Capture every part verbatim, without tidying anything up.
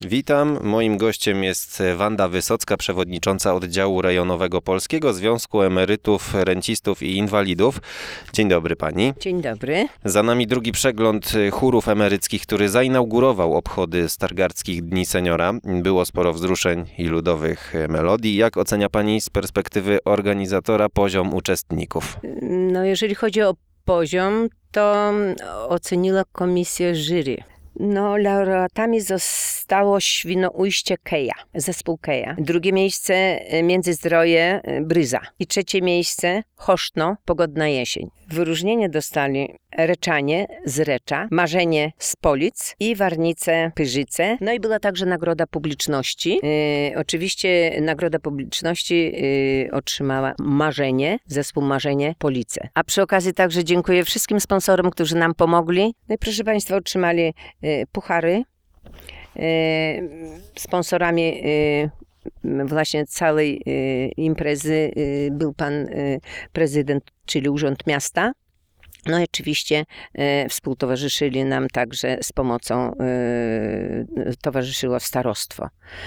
Witam. Moim gościem jest Wanda Wysocka, przewodnicząca oddziału rejonowego Polskiego Związku Emerytów, Rencistów i Inwalidów. Dzień dobry pani. Dzień dobry. Za nami drugi przegląd chórów emeryckich, który zainaugurował obchody Stargardzkich Dni Seniora. Było sporo wzruszeń i ludowych melodii. Jak ocenia pani z perspektywy organizatora poziom uczestników? No jeżeli chodzi o poziom, to oceniła komisja jury. No, laureatami zostało Świnoujście Keja, zespół Keja. Drugie miejsce Międzyzdroje Bryza. I trzecie miejsce Chosztno, Pogodna Jesień. Wyróżnienie dostali Reczanie z Recza, Marzenie z Polic i Warnice Pyrzyce. No i była także nagroda publiczności. Yy, oczywiście nagroda publiczności yy, otrzymała Marzenie, zespół Marzenie Police. A przy okazji także dziękuję wszystkim sponsorom, którzy nam pomogli. No i proszę państwa, otrzymali yy, puchary. Yy, sponsorami yy, właśnie całej y, imprezy y, był pan y, prezydent, czyli Urząd Miasta. No i oczywiście y, współtowarzyszyli nam także z pomocą, y, towarzyszyło starostwo.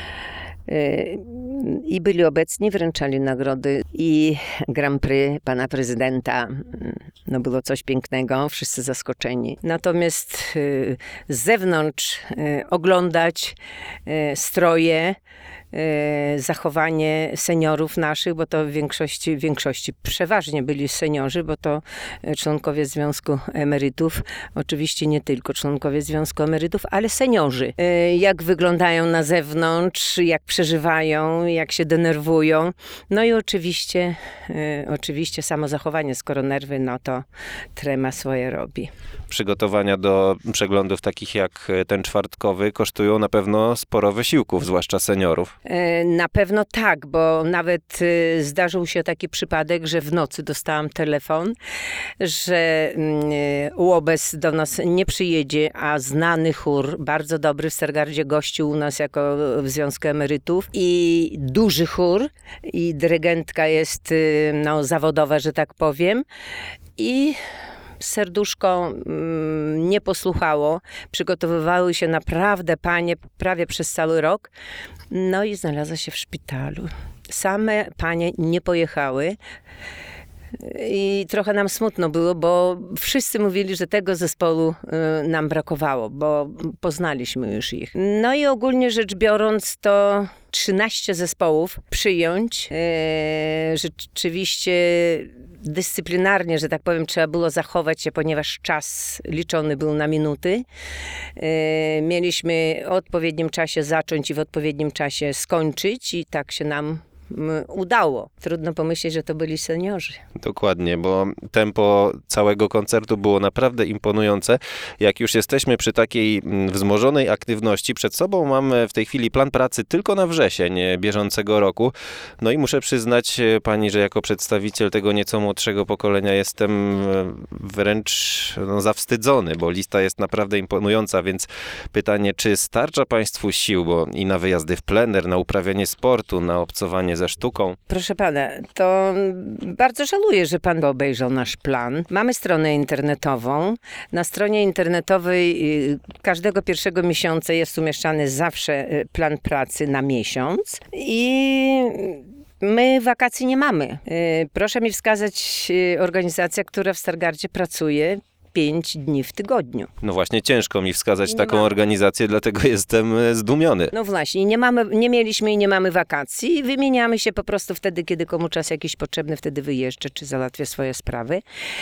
Y, I byli obecni, wręczali nagrody i Grand Prix pana prezydenta. No było coś pięknego, wszyscy zaskoczeni. Natomiast y, z zewnątrz y, oglądać y, stroje, zachowanie seniorów naszych, bo to w większości, w większości przeważnie byli seniorzy, bo to członkowie Związku Emerytów, oczywiście nie tylko członkowie Związku Emerytów, ale seniorzy. Jak wyglądają na zewnątrz, jak przeżywają, jak się denerwują. No i oczywiście, oczywiście samo zachowanie, skoro nerwy, no to trema swoje robi. Przygotowania do przeglądów takich jak ten czwartkowy kosztują na pewno sporo wysiłków, zwłaszcza seniorów. Na pewno tak, bo nawet zdarzył się taki przypadek, że w nocy dostałam telefon, że Łobez do nas nie przyjedzie, a znany chór, bardzo dobry w Stargardzie, gościł u nas jako w Związku Emerytów i duży chór i dyrygentka jest no, zawodowa, że tak powiem. I serduszko mm, nie posłuchało. Przygotowywały się naprawdę panie prawie przez cały rok. No i znalazła się w szpitalu. Same panie nie pojechały. I trochę nam smutno było, bo wszyscy mówili, że tego zespołu y, nam brakowało, bo poznaliśmy już ich. No i ogólnie rzecz biorąc, to trzynaście zespołów przyjąć. Y, rzeczywiście dyscyplinarnie, że tak powiem, trzeba było zachować się, ponieważ czas liczony był na minuty. Y, mieliśmy w odpowiednim czasie zacząć i w odpowiednim czasie skończyć i tak się nam udało. Trudno pomyśleć, że to byli seniorzy. Dokładnie, bo tempo całego koncertu było naprawdę imponujące. Jak już jesteśmy przy takiej wzmożonej aktywności, przed sobą mamy w tej chwili plan pracy tylko na wrzesień bieżącego roku. No i muszę przyznać pani, że jako przedstawiciel tego nieco młodszego pokolenia jestem wręcz no, zawstydzony, bo lista jest naprawdę imponująca, więc pytanie, czy starcza państwu sił, bo i na wyjazdy w plener, na uprawianie sportu, na obcowanie ze sztuką? Proszę pana, to bardzo żałuję, że pan obejrzał nasz plan. Mamy stronę internetową. Na stronie internetowej każdego pierwszego miesiąca jest umieszczany zawsze plan pracy na miesiąc i my wakacji nie mamy. Proszę mi wskazać organizację, która w Stargardzie pracuje pięć dni w tygodniu. No właśnie, ciężko mi wskazać Nie taką ma. organizację, dlatego jestem zdumiony. No właśnie, nie mamy, nie mieliśmy i nie mamy wakacji. Wymieniamy się po prostu wtedy, kiedy komu czas jakiś potrzebny, wtedy wyjeżdżę, czy załatwię swoje sprawy.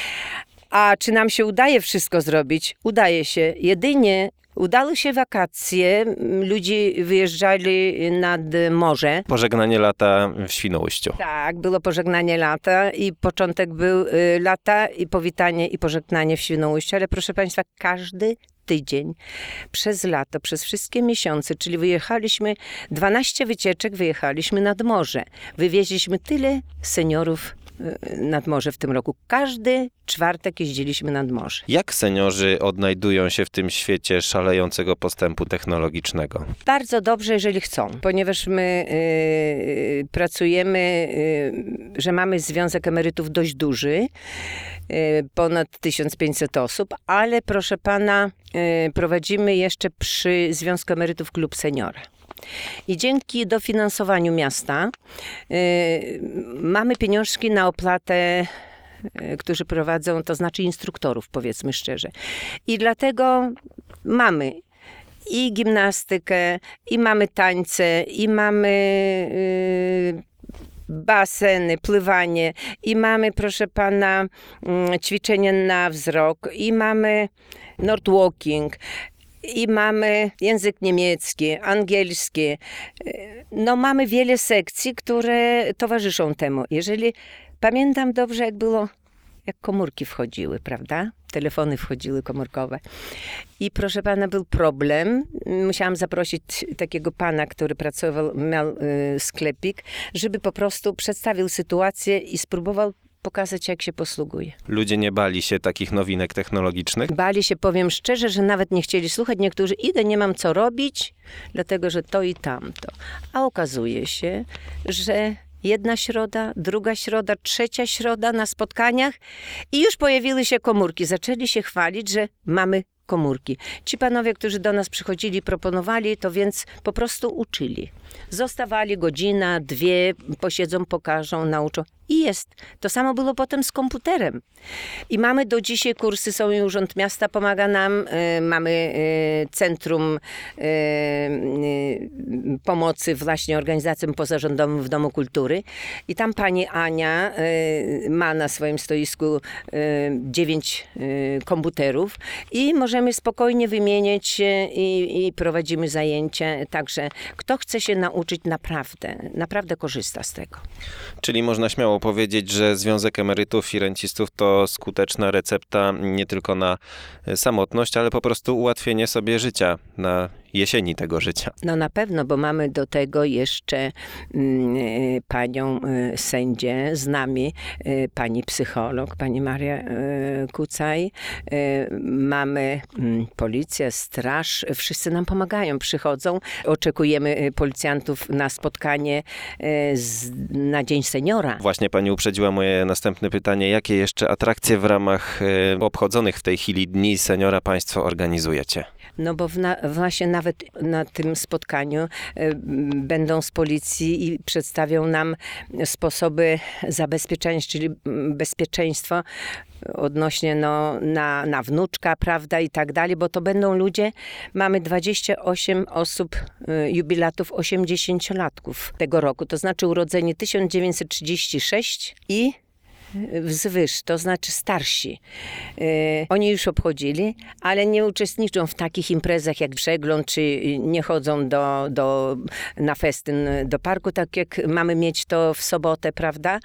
A czy nam się udaje wszystko zrobić? Udaje się. Jedynie udały się wakacje, ludzie wyjeżdżali nad morze. Pożegnanie lata w Świnoujściu. Tak, było pożegnanie lata i początek był y, lata i powitanie i pożegnanie w Świnoujściu, ale proszę państwa, każdy tydzień, przez lato, przez wszystkie miesiące, czyli wyjechaliśmy, dwanaście wycieczek wyjechaliśmy nad morze. Wywieźliśmy tyle seniorów nad morze w tym roku. Każdy czwartek jeździliśmy nad morze. Jak seniorzy odnajdują się w tym świecie szalejącego postępu technologicznego? Bardzo dobrze, jeżeli chcą, ponieważ my y, pracujemy, y, że mamy Związek Emerytów dość duży ponad tysiąc pięćset osób, ale proszę pana, prowadzimy jeszcze przy Związku Emerytów Klub Seniora. I dzięki dofinansowaniu miasta mamy pieniążki na opłatę, którzy prowadzą, to znaczy instruktorów, powiedzmy szczerze. I dlatego mamy i gimnastykę, i mamy tańce, i mamy y, baseny, pływanie, i mamy, proszę pana, y, ćwiczenie na wzrok, i mamy nordwalking, i mamy język niemiecki, angielski. No mamy wiele sekcji, które towarzyszą temu. Jeżeli pamiętam dobrze, jak było, jak komórki wchodziły, prawda? Telefony wchodziły komórkowe. I proszę pana, był problem. Musiałam zaprosić takiego pana, który pracował, miał y, sklepik, żeby po prostu przedstawił sytuację i spróbował pokazać, jak się posługuje. Ludzie nie bali się takich nowinek technologicznych? Bali się, powiem szczerze, że nawet nie chcieli słuchać. Niektórzy, idę, nie mam co robić, dlatego że to i tamto. A okazuje się, że jedna środa, druga środa, trzecia środa na spotkaniach i już pojawiły się komórki. Zaczęli się chwalić, że mamy komórki. Ci panowie, którzy do nas przychodzili, proponowali, to więc po prostu uczyli. Zostawali godzina, dwie, posiedzą, pokażą, nauczą. I jest. To samo było potem z komputerem. I mamy do dzisiaj kursy, są i Urząd Miasta pomaga nam, y, mamy y, Centrum y, y, Pomocy właśnie organizacjom pozarządowym w Domu Kultury. I tam pani Ania y, ma na swoim stoisku y, dziewięć y, komputerów i możemy spokojnie wymieniać się i, i prowadzimy zajęcia. Także kto chce się nauczyć, naprawdę, naprawdę korzysta z tego. Czyli można śmiało powiedzieć, że Związek Emerytów i Rencistów to skuteczna recepta nie tylko na samotność, ale po prostu ułatwienie sobie życia na jesieni tego życia. No na pewno, bo mamy do tego jeszcze mm, panią y, sędzię z nami, y, pani psycholog, pani Maria y, Kucaj. Y, mamy y, policję, straż, wszyscy nam pomagają, przychodzą. Oczekujemy y, policjantów na spotkanie y, z, na Dzień Seniora. Właśnie pani uprzedziła moje następne pytanie. Jakie jeszcze atrakcje w ramach y, obchodzonych w tej chwili Dni Seniora państwo organizujecie? No bo w na, właśnie nawet na tym spotkaniu y, będą z policji i przedstawią nam sposoby zabezpieczenia, czyli bezpieczeństwo odnośnie no, na, na wnuczka, prawda, i tak dalej, bo to będą ludzie, mamy dwadzieścia osiem osób, y, jubilatów osiemdziesięciolatków tego roku, to znaczy urodzeni tysiąc dziewięćset trzydzieści sześć i wzwyż, to znaczy starsi. Yy, oni już obchodzili, ale nie uczestniczą w takich imprezach jak przegląd, czy nie chodzą do, do, na festyn do parku, tak jak mamy mieć to w sobotę, prawda?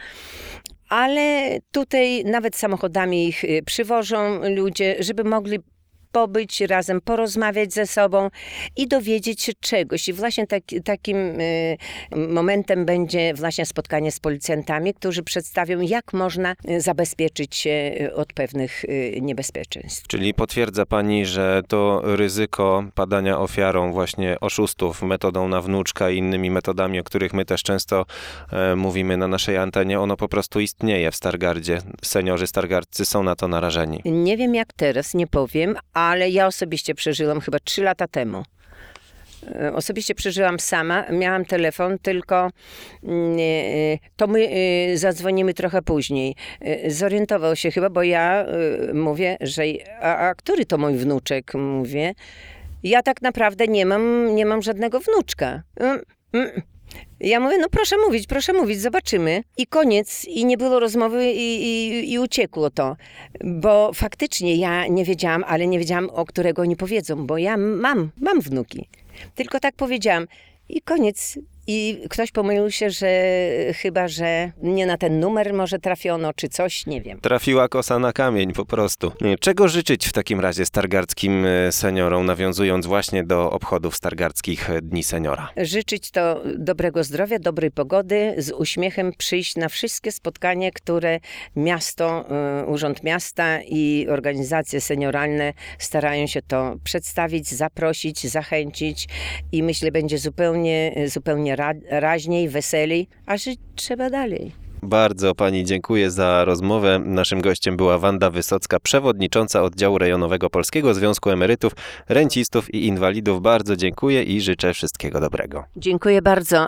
Ale tutaj nawet samochodami ich przywożą ludzie, żeby mogli pobyć razem, porozmawiać ze sobą i dowiedzieć się czegoś. I właśnie tak, takim y, momentem będzie właśnie spotkanie z policjantami, którzy przedstawią, jak można zabezpieczyć się od pewnych y, niebezpieczeństw. Czyli potwierdza pani, że to ryzyko padania ofiarą właśnie oszustów metodą na wnuczka i innymi metodami, o których my też często e, mówimy na naszej antenie, ono po prostu istnieje w Stargardzie. Seniorzy stargardzcy są na to narażeni. Nie wiem jak teraz, nie powiem, ale ja osobiście przeżyłam chyba trzy lata temu. Osobiście przeżyłam sama, miałam telefon, tylko to my zadzwonimy trochę później. Zorientował się chyba, bo ja mówię, że a, a który to mój wnuczek? Mówię, ja tak naprawdę nie mam, nie mam żadnego wnuczka. Ja mówię, no proszę mówić, proszę mówić, zobaczymy. I koniec, i nie było rozmowy i, i, i uciekło to. Bo faktycznie ja nie wiedziałam, ale nie wiedziałam, o którego oni powiedzą, bo ja mam, mam wnuki. Tylko tak powiedziałam i koniec. I ktoś pomylił się, że chyba, że nie na ten numer może trafiono, czy coś, nie wiem. Trafiła kosa na kamień po prostu. Czego życzyć w takim razie stargardzkim seniorom, nawiązując właśnie do obchodów Stargardzkich Dni Seniora? Życzyć to dobrego zdrowia, dobrej pogody, z uśmiechem przyjść na wszystkie spotkania, które miasto, Urząd Miasta i organizacje senioralne starają się to przedstawić, zaprosić, zachęcić i myślę, będzie zupełnie, zupełnie raźniej, weseliej, a żyć trzeba dalej. Bardzo pani dziękuję za rozmowę. Naszym gościem była Wanda Wysocka, przewodnicząca oddziału rejonowego Polskiego Związku Emerytów, Rencistów i Inwalidów. Bardzo dziękuję i życzę wszystkiego dobrego. Dziękuję bardzo.